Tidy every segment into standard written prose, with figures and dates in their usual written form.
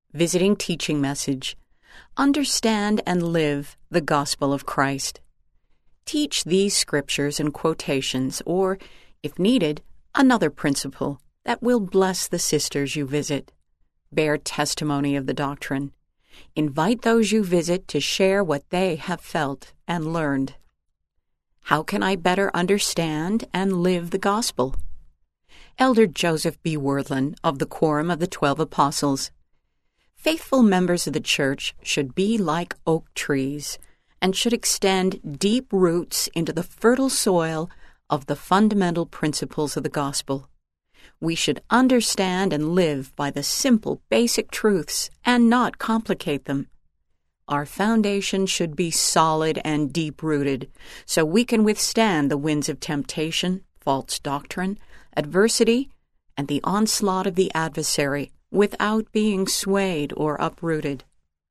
Visiting Teaching Message. Understand and live the gospel of Christ. Teach these scriptures and quotations, or, if needed, another principle that will bless the sisters you visit. Bear testimony of the doctrine. Invite those you visit to share what they have felt and learned. How can I better understand and live the gospel? Elder Joseph B. Worthlin of the Quorum of the 12 Apostles. Faithful members of the Church should be like oak trees and should extend deep roots into the fertile soil of the fundamental principles of the gospel. We should understand and live by the simple, basic truths and not complicate them. Our foundation should be solid and deep-rooted so we can withstand the winds of temptation, false doctrine, adversity, and the onslaught of the adversary without being swayed or uprooted.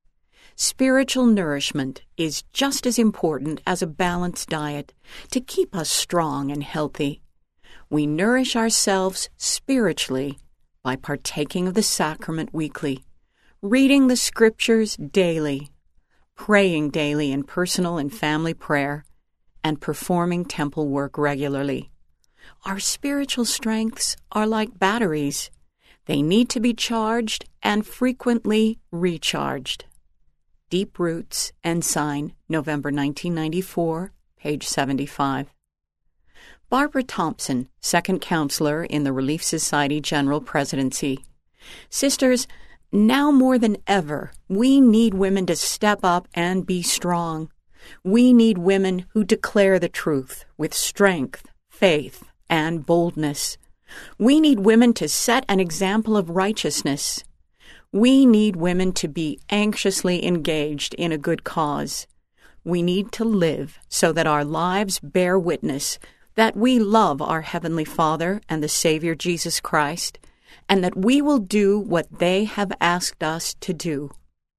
Spiritual nourishment is just as important as a balanced diet to keep us strong and healthy. We nourish ourselves spiritually by partaking of the sacrament weekly, reading the scriptures daily, praying daily in personal and family prayer, and performing temple work regularly. Our spiritual strengths are like batteries. They need to be charged and frequently recharged. Deep Roots, Ensign, November 1994, page 75. Barbara Thompson, Second Counselor in the Relief Society General Presidency. Sisters, now more than ever, we need women to step up and be strong. We need women who declare the truth with strength, faith, and boldness. We need women to set an example of righteousness. We need women to be anxiously engaged in a good cause. We need to live so that our lives bear witness that we love our Heavenly Father and the Savior Jesus Christ, and that we will do what they have asked us to do.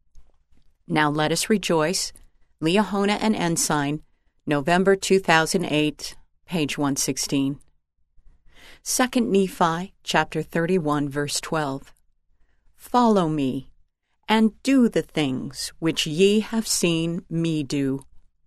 Now let us rejoice. Liahona and Ensign, November 2008, page 116. 2 Nephi, chapter 31, verse 12. Follow me, and do the things which ye have seen me do.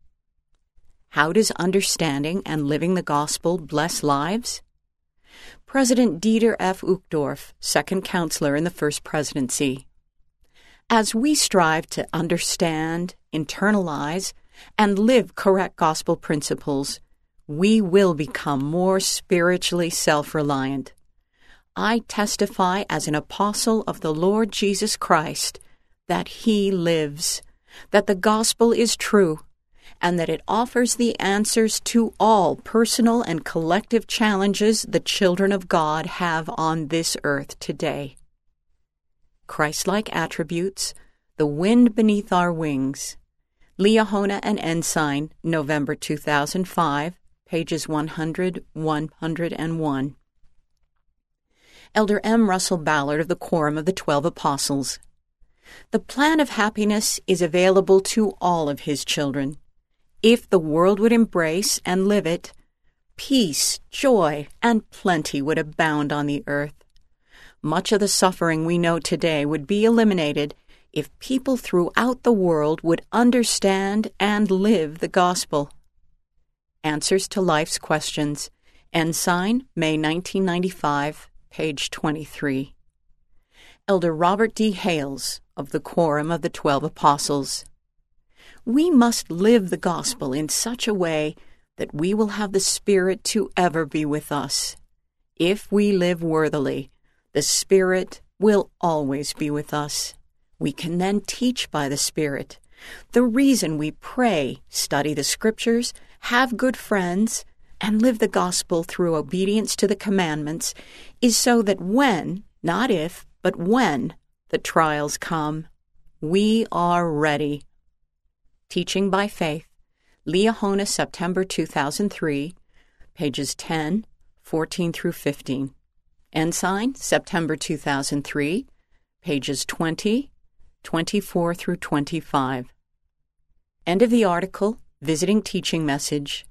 How does understanding and living the gospel bless lives? President Dieter F. Uchtdorf, Second Counselor in the First Presidency. As we strive to understand, internalize, and live correct gospel principles, we will become more spiritually self-reliant. I testify as an apostle of the Lord Jesus Christ that He lives, that the gospel is true, and that it offers the answers to all personal and collective challenges the children of God have on this earth today. Christ-like attributes, the wind beneath our wings. Liahona and Ensign, November 2005, pages 100, 101. Elder M. Russell Ballard of the Quorum of the 12 Apostles. The plan of happiness is available to all of His children. If the world would embrace and live it, peace, joy, and plenty would abound on the earth. Much of the suffering we know today would be eliminated if people throughout the world would understand and live the gospel. Answers to Life's Questions, Ensign, May 1995, page 23. Elder Robert D. Hales of the Quorum of the 12 Apostles. We must live the gospel in such a way that we will have the Spirit to ever be with us. If we live worthily, the Spirit will always be with us. We can then teach by the Spirit. The reason we pray, study the Scriptures, have good friends, and live the gospel through obedience to the commandments is so that when, not if, but when, the trials come, we are ready. Teaching by Faith, Liahona, September 2003, pages 10, 14 through 15. Ensign, September 2003, pages 20, 24 through 25. End of the article, Visiting Teaching Message,